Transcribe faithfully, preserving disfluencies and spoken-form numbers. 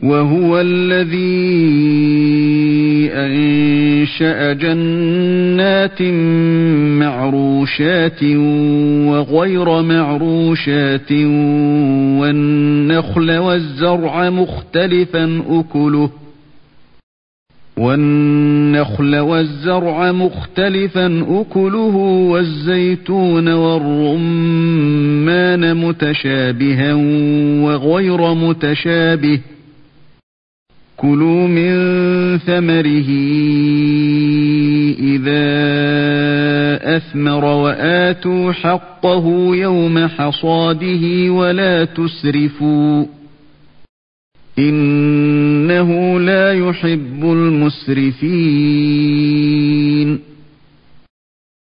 وهو الذي أنشأ جنات معروشات وغير معروشات والنخل والزرع مختلفا أكله والنخل والزرع مختلفا أكله والزيتون والرمان متشابها وغير متشابه كلوا من ثمره إذا أثمر وآتوا حقه يوم حصاده ولا تسرفوا إنه لا يحب المسرفين